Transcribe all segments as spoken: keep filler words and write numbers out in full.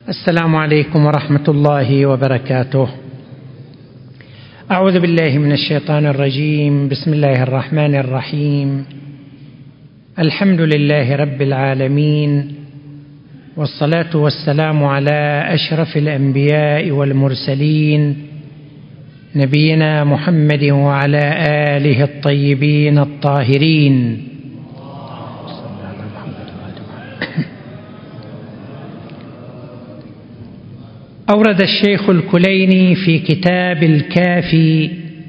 السلام عليكم ورحمة الله وبركاته. أعوذ بالله من الشيطان الرجيم. بسم الله الرحمن الرحيم. الحمد لله رب العالمين، والصلاة والسلام على أشرف الأنبياء والمرسلين نبينا محمد وعلى آله الطيبين الطاهرين. أورد الشيخ الكليني في كتاب الكافي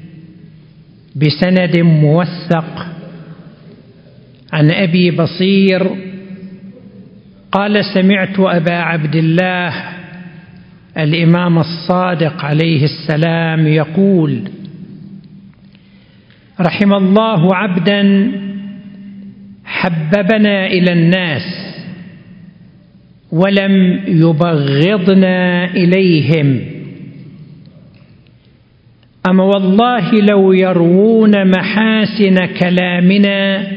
بسند موثق عن أبي بصير قال: سمعت أبا عبد الله الإمام الصادق عليه السلام يقول: رحم الله عبدا حببنا إلى الناس ولم يبغضنا إليهم. أما والله لو يروون محاسن كلامنا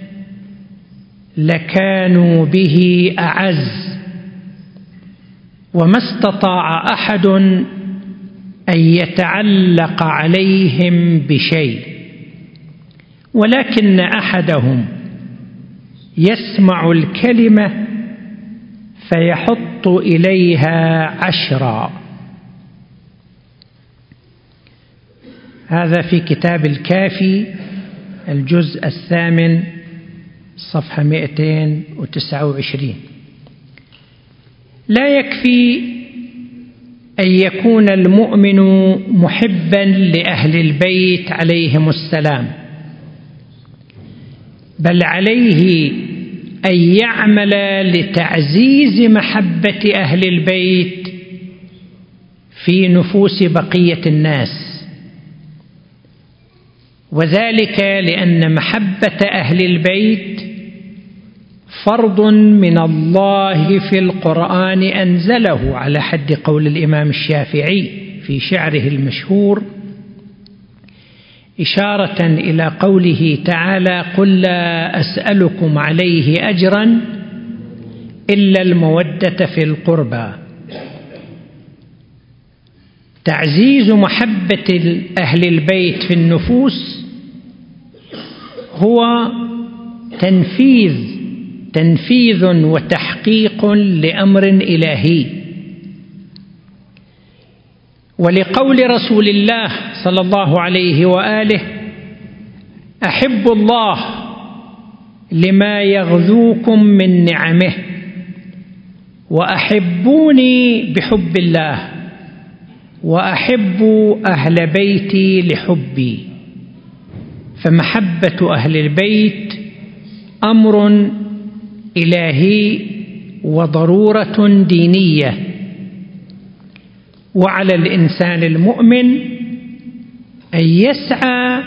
لكانوا به أعز، وما استطاع أحد أن يتعلق عليهم بشيء، ولكن أحدهم يسمع الكلمة فيحط إليها عشرا. هذا في كتاب الكافي الجزء الثامن صفحة مئتين وتسعة وعشرين. لا يكفي أن يكون المؤمن محبا لأهل البيت عليهم السلام، بل عليه أن يعمل لتعزيز محبة أهل البيت في نفوس بقية الناس، وذلك لأن محبة أهل البيت فرض من الله في القرآن أنزله، على حد قول الإمام الشافعي في شعره المشهور إشارة إلى قوله تعالى: قل لا أسألكم عليه أجرا إلا المودة في القربى. تعزيز محبة أهل البيت في النفوس هو تنفيذ تنفيذ وتحقيق لأمر إلهي، ولقول رسول الله صلى الله عليه وآله: أحب الله لما يغذوكم من نعمه، وأحبوني بحب الله، وأحب أهل بيتي لحبي. فمحبة أهل البيت أمر إلهي وضرورة دينية، وعلى الإنسان المؤمن أن يسعى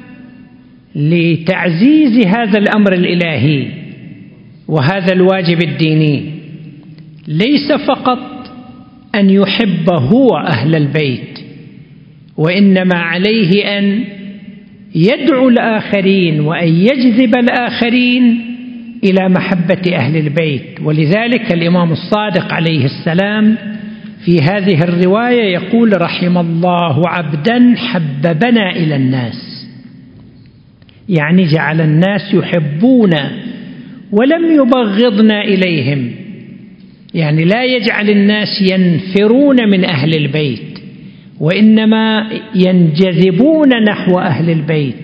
لتعزيز هذا الأمر الإلهي وهذا الواجب الديني، ليس فقط أن يحب هو أهل البيت، وإنما عليه أن يدعو الآخرين وأن يجذب الآخرين إلى محبة أهل البيت. ولذلك الإمام الصادق عليه السلام في هذه الرواية يقول: رحم الله عبدا حببنا إلى الناس، يعني جعل الناس يحبونا ولم يبغضنا إليهم، يعني لا يجعل الناس ينفرون من أهل البيت، وإنما ينجذبون نحو أهل البيت.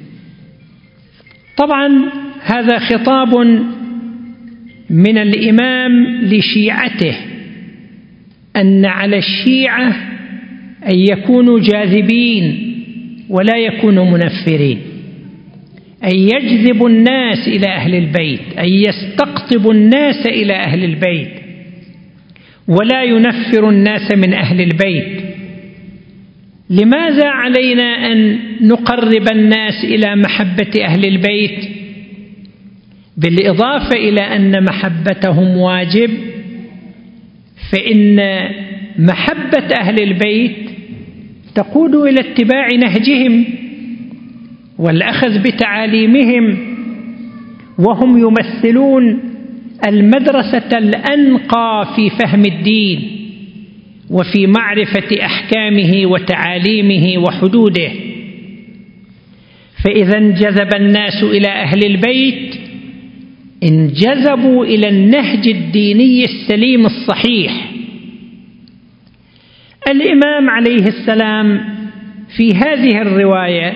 طبعا هذا خطاب من الإمام لشيعته، أن على الشيعة أن يكونوا جاذبين ولا يكونوا منفرين، أن يجذبوا الناس إلى أهل البيت، أن يستقطبوا الناس إلى أهل البيت، ولا ينفر الناس من أهل البيت. لماذا علينا أن نقرب الناس إلى محبة أهل البيت؟ بالإضافة إلى أن محبتهم واجب، فإن محبة أهل البيت تقود إلى اتباع نهجهم والأخذ بتعاليمهم، وهم يمثلون المدرسة الأنقى في فهم الدين، وفي معرفة أحكامه وتعاليمه وحدوده. فإذا انجذب الناس إلى أهل البيت انجذبوا إلى النهج الديني السليم الصحيح. الإمام عليه السلام في هذه الرواية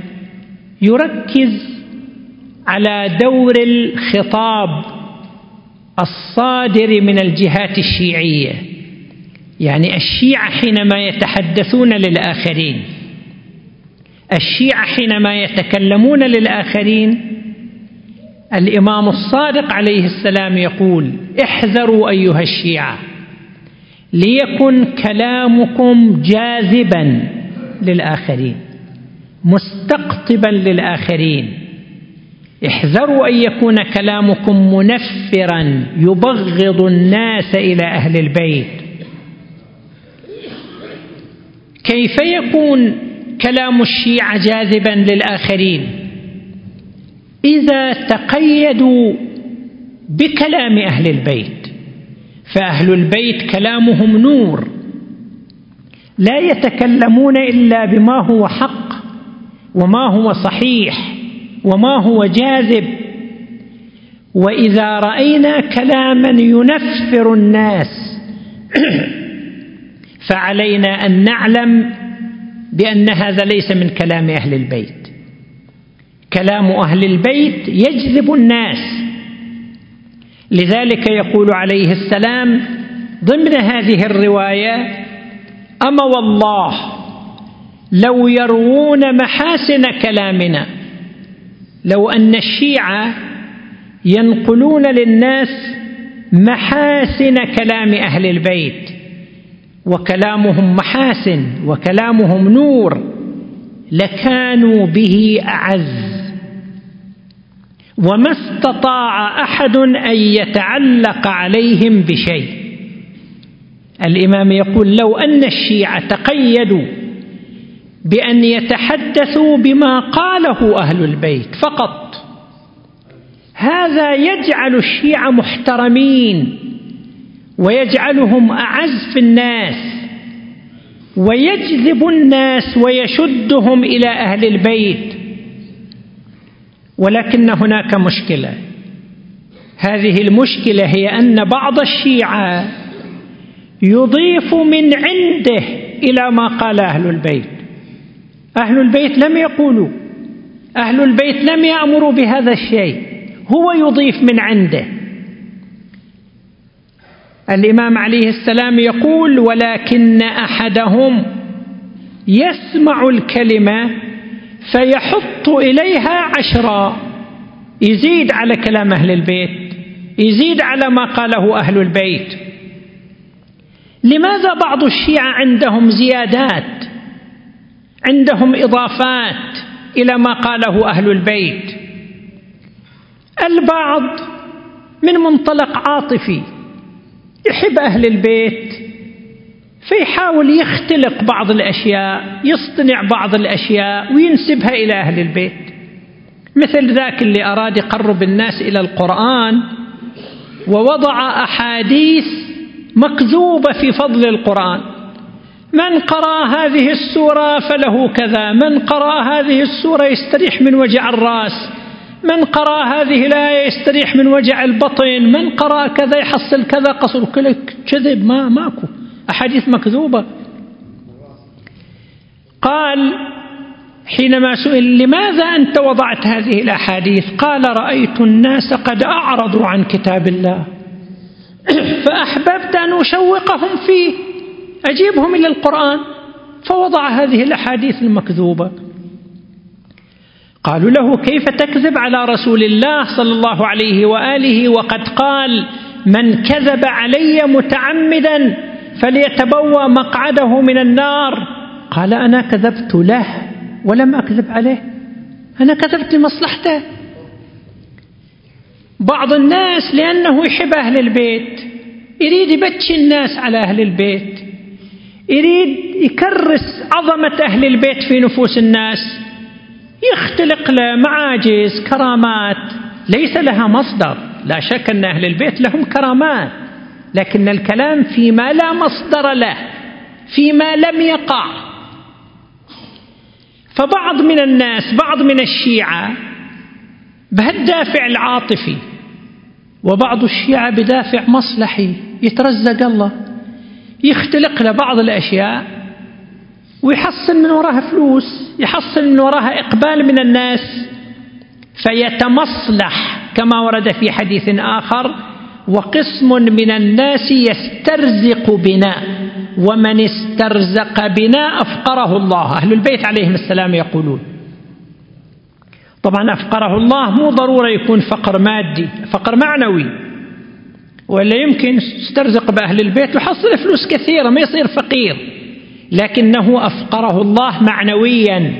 يركز على دور الخطاب الصادر من الجهات الشيعية، يعني الشيعة حينما يتحدثون للآخرين، الشيعة حينما يتكلمون للآخرين، الإمام الصادق عليه السلام يقول: احذروا أيها الشيعة ليكن كلامكم جاذبا للآخرين مستقطبا للآخرين، احذروا أن يكون كلامكم منفرا يبغض الناس إلى أهل البيت. كيف يكون كلام الشيعة جاذبا للآخرين؟ إذا تقيدوا بكلام أهل البيت، فأهل البيت كلامهم نور، لا يتكلمون إلا بما هو حق وما هو صحيح وما هو جاذب. وإذا رأينا كلاما ينفر الناس فعلينا أن نعلم بأن هذا ليس من كلام أهل البيت. كلام أهل البيت يجذب الناس. لذلك يقول عليه السلام ضمن هذه الرواية: أما والله لو يروون محاسن كلامنا، لو أن الشيعة ينقلون للناس محاسن كلام أهل البيت، وكلامهم محاسن وكلامهم نور، لكانوا به أعز، وما استطاع أحد أن يتعلق عليهم بشيء. الإمام يقول: لو أن الشيعة تقيدوا بأن يتحدثوا بما قاله أهل البيت فقط، هذا يجعل الشيعة محترمين ويجعلهم أعز في الناس ويجذب الناس ويشدهم إلى أهل البيت. ولكن هناك مشكلة، هذه المشكلة هي أن بعض الشيعة يضيف من عنده إلى ما قال أهل البيت. أهل البيت لم يقولوا، أهل البيت لم يأمروا بهذا الشيء، هو يضيف من عنده. الإمام عليه السلام يقول: ولكن أحدهم يسمع الكلمة فيحط إليها عشرا، يزيد على كلام أهل البيت، يزيد على ما قاله أهل البيت. لماذا بعض الشيعة عندهم زيادات، عندهم إضافات إلى ما قاله أهل البيت؟ البعض من منطلق عاطفي يحب أهل البيت فيحاول يختلق بعض الأشياء، يصطنع بعض الأشياء وينسبها إلى أهل البيت، مثل ذاك اللي أراد يقرب الناس إلى القرآن ووضع أحاديث مكذوبة في فضل القرآن: من قرأ هذه السورة فله كذا، من قرأ هذه السورة يستريح من وجع الرأس، من قرأ هذه الآية يستريح من وجع البطن، من قرأ كذا يحصل كذا قصر. كل كذب، ما ماكو أحاديث مكذوبة. قال حينما سئل: لماذا أنت وضعت هذه الأحاديث؟ قال: رأيت الناس قد أعرضوا عن كتاب الله فأحببت أن أشوقهم فيه، أجيبهم إلى القرآن، فوضع هذه الأحاديث المكذوبة. قالوا له: كيف تكذب على رسول الله صلى الله عليه وآله وقد قال: من كذب علي متعمدا فليتبوأ مقعده من النار؟ قال: أنا كذبت له ولم أكذب عليه، أنا كذبت لمصلحته. بعض الناس لأنه يحب أهل البيت يريد يبتشي الناس على أهل البيت، يريد يكرس عظمة أهل البيت في نفوس الناس، يختلق له معاجز، كرامات ليس لها مصدر. لا شك أن أهل البيت لهم كرامات، لكن الكلام فيما لا مصدر له فيما لم يقع. فبعض من الناس، بعض من الشيعة بهالدافع العاطفي، وبعض الشيعة بدافع مصلحي، يترزق الله، يختلق له بعض الأشياء ويحصل من وراها فلوس، يحصل من وراها إقبال من الناس، فيتمصلح كما ورد في حديث آخر: وقسم من الناس يسترزق بنا ومن استرزق بنا أفقره الله. أهل البيت عليهم السلام يقولون. طبعا أفقره الله مو ضرورة يكون فقر مادي، فقر معنوي، ولا يمكن يسترزق بأهل البيت ويحصل فلوس كثيرة ما يصير فقير، لكنه أفقره الله معنويا.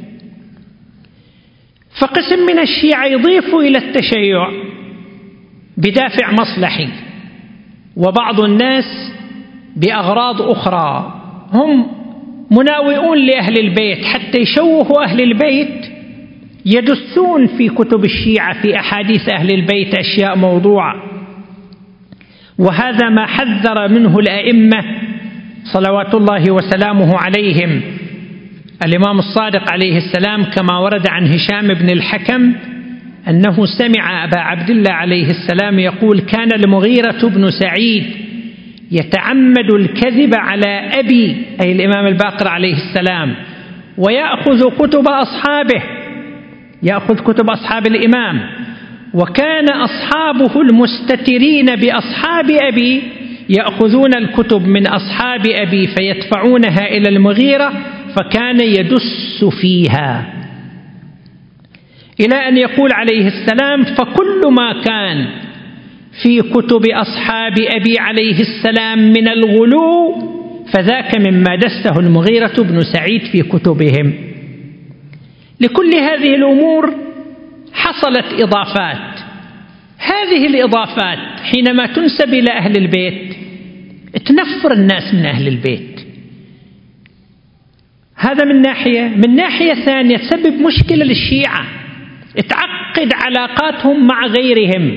فقسم من الشيعة يضيف إلى التشيع بدافع مصلحي، وبعض الناس بأغراض أخرى، هم مناوئون لأهل البيت حتى يشوهوا أهل البيت، يدسون في كتب الشيعة في أحاديث أهل البيت أشياء موضوعة. وهذا ما حذر منه الأئمة صلوات الله وسلامه عليهم. الإمام الصادق عليه السلام كما ورد عن هشام بن الحكم أنه سمع أبا عبد الله عليه السلام يقول: كان المغيرة بن سعيد يتعمد الكذب على أبي، أي الإمام الباقر عليه السلام، ويأخذ كتب أصحابه، يأخذ كتب أصحاب الإمام، وكان أصحابه المستترين بأصحاب أبي يأخذون الكتب من أصحاب أبي فيدفعونها إلى المغيرة، فكان يدس فيها، إلى أن يقول عليه السلام: فكل ما كان في كتب أصحاب أبي عليه السلام من الغلو فذاك مما دسه المغيرة بن سعيد في كتبهم. لكل هذه الأمور حصلت إضافات. هذه الإضافات حينما تنسب إلى أهل البيت تنفر الناس من أهل البيت. هذا من ناحية. من ناحية ثانية تسبب مشكلة للشيعة، تعقد علاقاتهم مع غيرهم،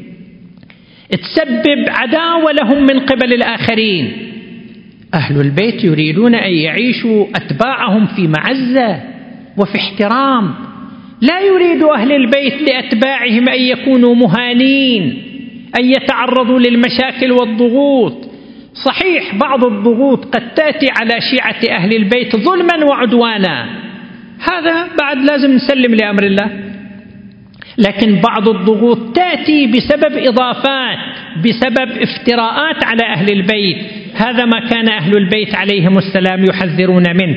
تسبب عداوة لهم من قبل الآخرين. أهل البيت يريدون أن يعيشوا أتباعهم في معزة وفي احترام، لا يريد أهل البيت لأتباعهم أن يكونوا مهانين، أن يتعرضوا للمشاكل والضغوط. صحيح بعض الضغوط قد تأتي على شيعة أهل البيت ظلما وعدوانا، هذا بعد لازم نسلم لأمر الله، لكن بعض الضغوط تأتي بسبب إضافات، بسبب افتراءات على أهل البيت. هذا ما كان أهل البيت عليهم السلام يحذرون منه.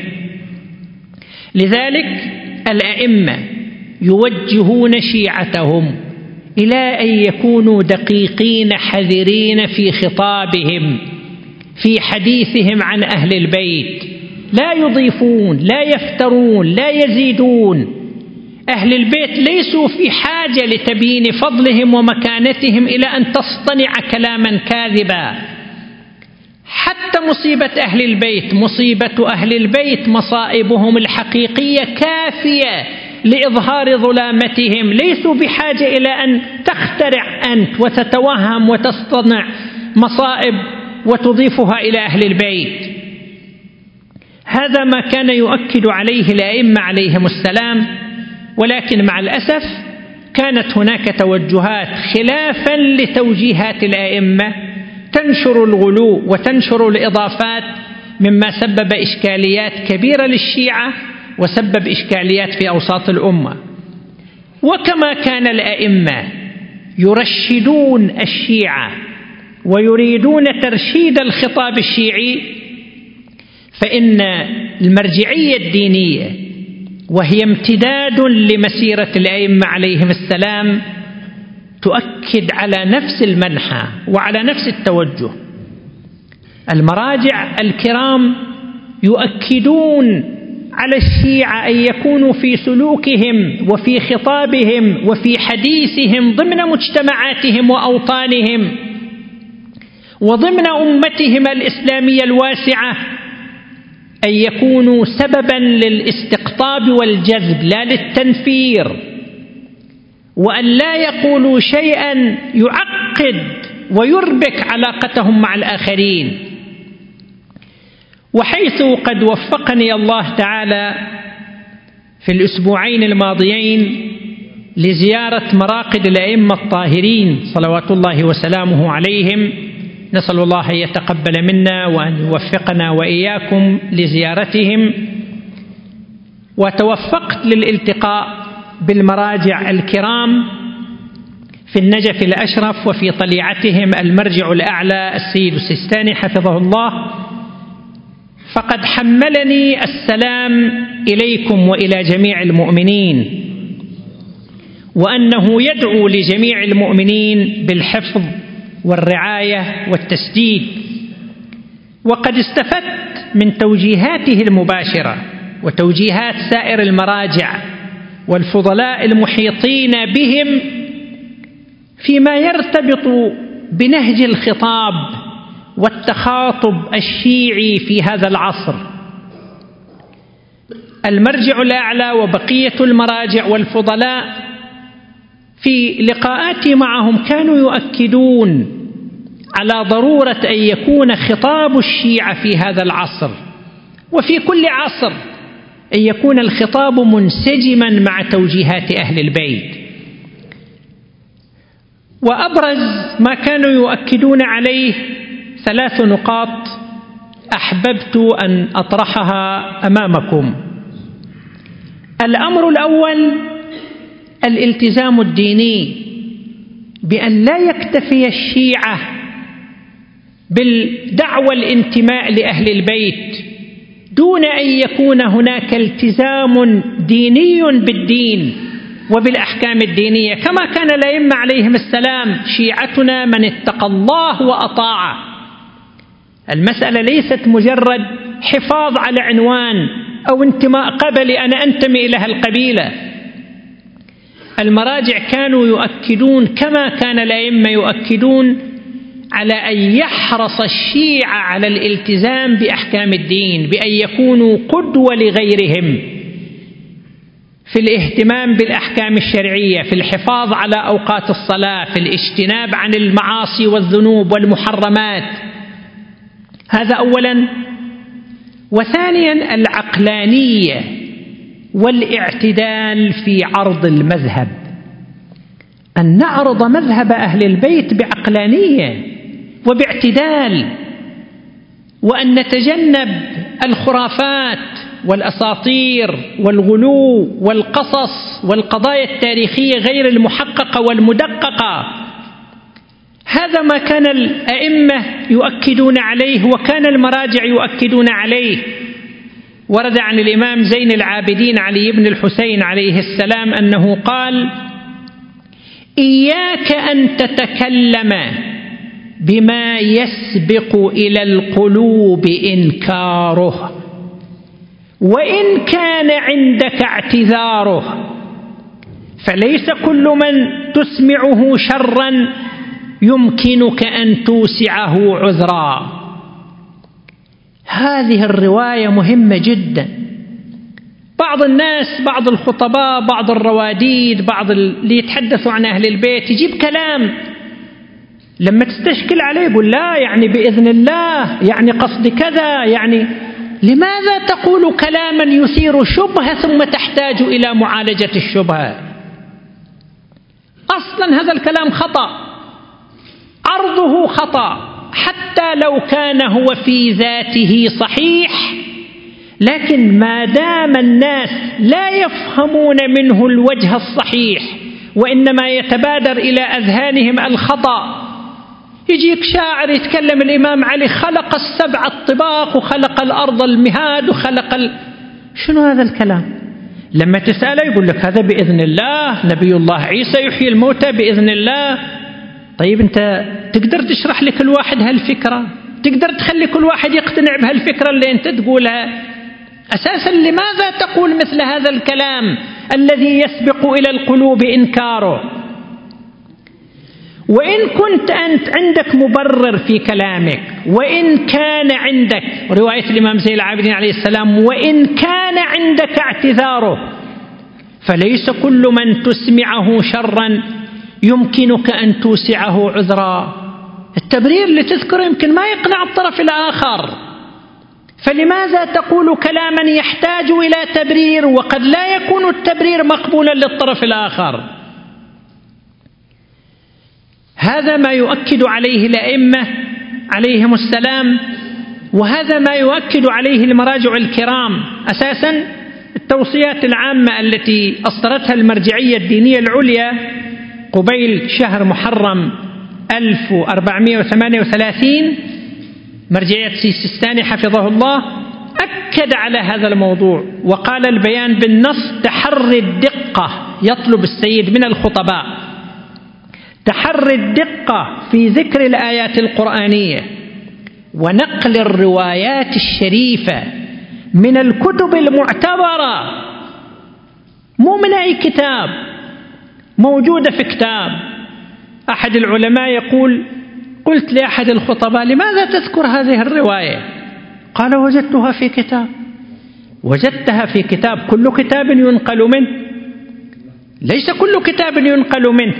لذلك الأئمة يوجهون شيعتهم إلى أن يكونوا دقيقين حذرين في خطابهم، في حديثهم عن أهل البيت، لا يضيفون، لا يفترون، لا يزيدون. أهل البيت ليسوا في حاجة لتبيين فضلهم ومكانتهم إلى أن تصطنع كلاما كاذبا. حتى مصيبة أهل البيت، مصيبة أهل البيت مصائبهم الحقيقية كافية لإظهار ظلامتهم، ليسوا بحاجة إلى أن تخترع أنت وتتوهم وتصطنع مصائب وتضيفها إلى أهل البيت. هذا ما كان يؤكد عليه الأئمة عليهم السلام، ولكن مع الأسف كانت هناك توجهات خلافا لتوجيهات الأئمة تنشر الغلو وتنشر الإضافات، مما سبب إشكاليات كبيرة للشيعة وسبب إشكاليات في أوساط الأمة. وكما كان الأئمة يرشدون الشيعة ويريدون ترشيد الخطاب الشيعي، فإن المرجعية الدينية، وهي امتداد لمسيرة الأئمة عليهم السلام، تؤكد على نفس المنحى وعلى نفس التوجه. المراجع الكرام يؤكدون على الشيعة أن يكونوا في سلوكهم وفي خطابهم وفي حديثهم ضمن مجتمعاتهم وأوطانهم وضمن أمتهم الإسلامية الواسعة أن يكونوا سببا للاستقطاب والجذب لا للتنفير، وأن لا يقولوا شيئا يعقد ويربك علاقتهم مع الآخرين. وحيث قد وفقني الله تعالى في الأسبوعين الماضيين لزيارة مراقد الأئمة الطاهرين صلوات الله وسلامه عليهم، نسأل الله أن يتقبل منا وأن يوفقنا وإياكم لزيارتهم، وتوفقت للالتقاء بالمراجع الكرام في النجف الأشرف وفي طليعتهم المرجع الأعلى السيد السيستاني حفظه الله، فقد حملني السلام إليكم وإلى جميع المؤمنين، وأنه يدعو لجميع المؤمنين بالحفظ والرعاية والتسديد. وقد استفدت من توجيهاته المباشرة وتوجيهات سائر المراجع والفضلاء المحيطين بهم فيما يرتبط بنهج الخطاب والتخاطب الشيعي في هذا العصر. المرجع الأعلى وبقية المراجع والفضلاء في لقاءاتي معهم كانوا يؤكدون على ضرورة أن يكون خطاب الشيعة في هذا العصر وفي كل عصر أن يكون الخطاب منسجما مع توجيهات أهل البيت. وأبرز ما كانوا يؤكدون عليه ثلاث نقاط أحببت أن أطرحها أمامكم. الأمر الأول الالتزام الديني، بأن لا يكتفي الشيعة بالدعوى الانتماء لأهل البيت دون أن يكون هناك التزام ديني بالدين وبالأحكام الدينية، كما كان الأئمة عليهم السلام: شيعتنا من اتقى الله وأطاع. المسألة ليست مجرد حفاظ على عنوان أو انتماء قبلي أنا أنتمي إلى القبيلة. المراجع كانوا يؤكدون كما كان الأئمة يؤكدون على أن يحرص الشيعة على الالتزام بأحكام الدين، بأن يكونوا قدوة لغيرهم في الاهتمام بالأحكام الشرعية، في الحفاظ على أوقات الصلاة، في الاجتناب عن المعاصي والذنوب والمحرمات. هذا أولا. وثانيا العقلانية والاعتدال في عرض المذهب، أن نعرض مذهب أهل البيت بعقلانية وباعتدال، وأن نتجنب الخرافات والأساطير والغلو والقصص والقضايا التاريخية غير المحققة والمدققة. هذا ما كان الأئمة يؤكدون عليه وكان المراجع يؤكدون عليه. ورد عن الإمام زين العابدين علي بن الحسين عليه السلام أنه قال: إياك أن تتكلم بما يسبق إلى القلوب إنكاره، وإن كان عندك اعتذاره، فليس كل من تسمعه شرا يمكنك أن توسعه عذرا. هذه الرواية مهمة جدا. بعض الناس، بعض الخطباء، بعض الرواديد، بعض اللي يتحدثوا عن أهل البيت يجيب كلام لما تستشكل عليه يقول لا يعني بإذن الله، يعني قصد كذا، يعني لماذا تقول كلاما يثير شبهة ثم تحتاج إلى معالجة الشبهة؟ أصلا هذا الكلام خطأ، عرضه خطأ، حتى لو كان هو في ذاته صحيح، لكن ما دام الناس لا يفهمون منه الوجه الصحيح وإنما يتبادر إلى أذهانهم الخطأ. يجيك شاعر يتكلم الإمام علي خلق السبع الطباق وخلق الأرض المهاد وخلق ال... شنو هذا الكلام؟ لما تسأله يقول لك هذا بإذن الله، نبي الله عيسى يحيي الموتى بإذن الله. طيب أنت تقدر تشرح لكل واحد هالفكرة؟ تقدر تخلي كل واحد يقتنع بهالفكرة اللي أنت تقولها؟ أساسا لماذا تقول مثل هذا الكلام الذي يسبق إلى القلوب إنكاره؟ وإن كنت أنت عندك مبرر في كلامك، وإن كان عندك رواية الإمام زين العابدين عليه السلام وإن كان عندك اعتذاره، فليس كل من تسمعه شرا يمكنك أن توسعه عذرا. التبرير اللي تذكره يمكن ما يقنع الطرف الآخر، فلماذا تقول كلاما يحتاج إلى تبرير وقد لا يكون التبرير مقبولا للطرف الآخر؟ هذا ما يؤكد عليه الأئمة عليهم السلام، وهذا ما يؤكد عليه المراجع الكرام. أساسا التوصيات العامة التي أصدرتها المرجعية الدينية العليا قبيل شهر محرم ألف وأربعمائة وثمانية وثلاثين، مرجعية سيستاني حفظه الله، أكد على هذا الموضوع وقال البيان بالنص: تحري الدقة يطلب السيد من الخطباء تحري الدقة في ذكر الآيات القرآنية ونقل الروايات الشريفة من الكتب المعتبرة، مو من أي كتاب، موجودة في كتاب. أحد العلماء يقول: قلت لأحد الخطباء: لماذا تذكر هذه الرواية؟ قال: وجدتها في كتاب. وجدتها في كتاب، كل كتاب ينقل منه؟ ليس كل كتاب ينقل منه.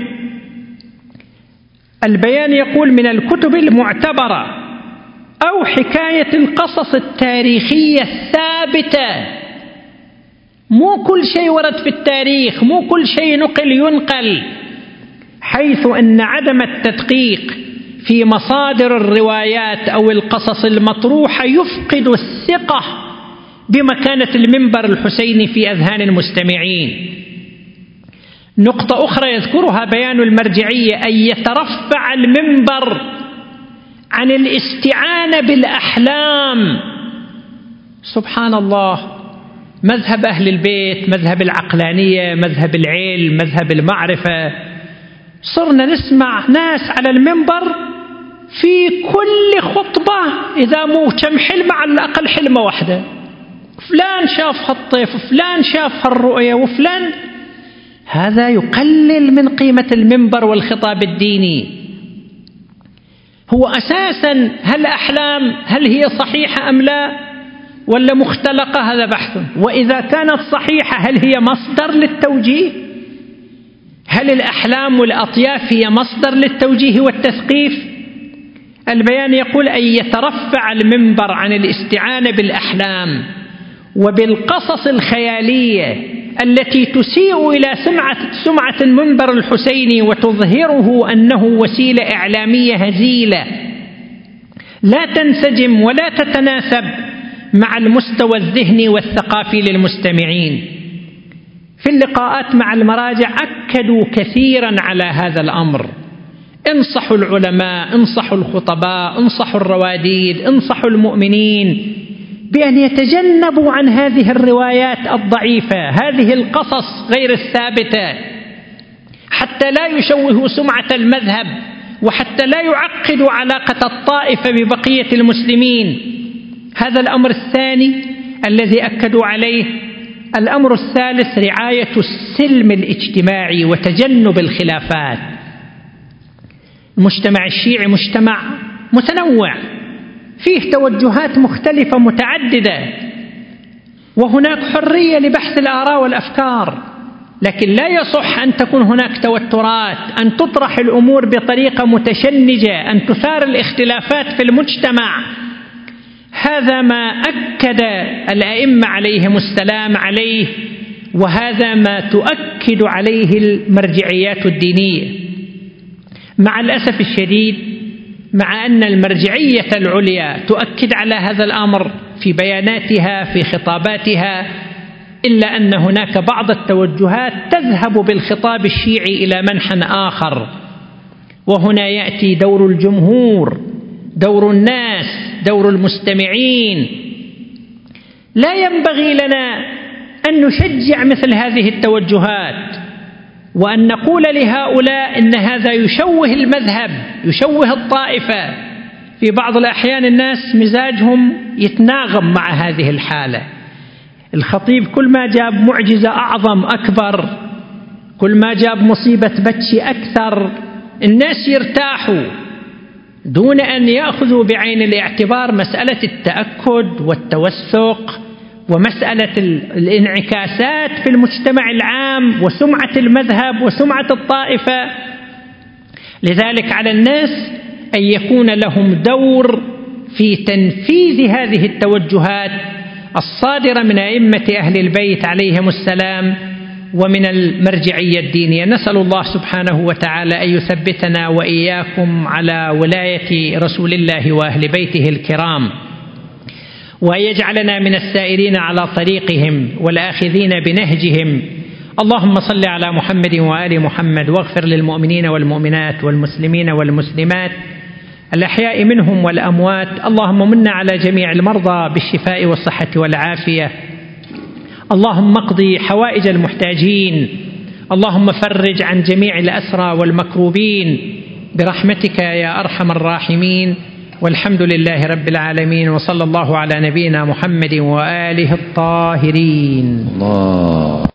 البيان يقول من الكتب المعتبرة أو حكاية القصص التاريخية الثابتة. مو كل شيء ورد في التاريخ، مو كل شيء نقل ينقل، حيث أن عدم التدقيق في مصادر الروايات أو القصص المطروحة يفقد الثقة بمكانة المنبر الحسيني في أذهان المستمعين. نقطة أخرى يذكرها بيان المرجعية: أن يترفع المنبر عن الاستعانة بالأحلام. سبحان الله، مذهب أهل البيت، مذهب العقلانية، مذهب العلم، مذهب المعرفة، صرنا نسمع ناس على المنبر في كل خطبة إذا مو كم حلمة على الأقل حلمة واحدة، فلان شاف هالطيف وفلان شاف هالرؤية وفلان. هذا يقلل من قيمة المنبر والخطاب الديني. هو أساسا هل أحلام هل هي صحيحة أم لا ولا مختلقة؟ هذا بحث. وإذا كانت صحيحة هل هي مصدر للتوجيه؟ هل الأحلام والأطياف هي مصدر للتوجيه والتثقيف؟ البيان يقول أن يترفع المنبر عن الاستعانة بالأحلام وبالقصص الخيالية التي تسيء إلى سمعة سمعة المنبر الحسيني وتظهره أنه وسيلة إعلامية هزيلة لا تنسجم ولا تتناسب مع المستوى الذهني والثقافي للمستمعين. في اللقاءات مع المراجع أكدوا كثيرا على هذا الأمر: انصحوا العلماء، انصحوا الخطباء، انصحوا الرواديد، انصحوا المؤمنين بأن يتجنبوا عن هذه الروايات الضعيفة، هذه القصص غير الثابتة، حتى لا يشوهوا سمعة المذهب وحتى لا يعقدوا علاقة الطائفة ببقية المسلمين. هذا الأمر الثاني الذي أكدوا عليه. الأمر الثالث: رعاية السلم الاجتماعي وتجنب الخلافات. المجتمع الشيعي مجتمع متنوع، فيه توجهات مختلفة متعددة، وهناك حرية لبحث الآراء والأفكار، لكن لا يصح أن تكون هناك توترات، أن تطرح الأمور بطريقة متشنجة، أن تثار الاختلافات في المجتمع. هذا ما أكد الأئمة عليهم السلام عليه، وهذا ما تؤكد عليه المرجعيات الدينية. مع الأسف الشديد، مع أن المرجعية العليا تؤكد على هذا الأمر في بياناتها في خطاباتها، إلا أن هناك بعض التوجهات تذهب بالخطاب الشيعي إلى منحى آخر، وهنا يأتي دور الجمهور، دور الناس، دور المستمعين. لا ينبغي لنا أن نشجع مثل هذه التوجهات وأن نقول لهؤلاء إن هذا يشوه المذهب، يشوه الطائفة. في بعض الأحيان الناس مزاجهم يتناغم مع هذه الحالة. الخطيب كل ما جاب معجزة أعظم أكبر، كل ما جاب مصيبة بتشي أكثر، الناس يرتاحوا دون أن يأخذوا بعين الاعتبار مسألة التأكد والتوثق ومسألة الانعكاسات في المجتمع العام وسمعة المذهب وسمعة الطائفة. لذلك على الناس أن يكون لهم دور في تنفيذ هذه التوجهات الصادرة من أئمة أهل البيت عليهم السلام ومن المرجعية الدينية. نسأل الله سبحانه وتعالى أن يثبتنا وإياكم على ولاية رسول الله وأهل بيته الكرام، وأن يجعلنا من السائرين على طريقهم والآخذين بنهجهم. اللهم صل على محمد وآل محمد، واغفر للمؤمنين والمؤمنات والمسلمين والمسلمات الأحياء منهم والأموات. اللهم من على جميع المرضى بالشفاء والصحة والعافية. اللهم اقضي حوائج المحتاجين. اللهم فرج عن جميع الأسرى والمكروبين برحمتك يا أرحم الراحمين. والحمد لله رب العالمين، وصلى الله على نبينا محمد وآله الطاهرين. الله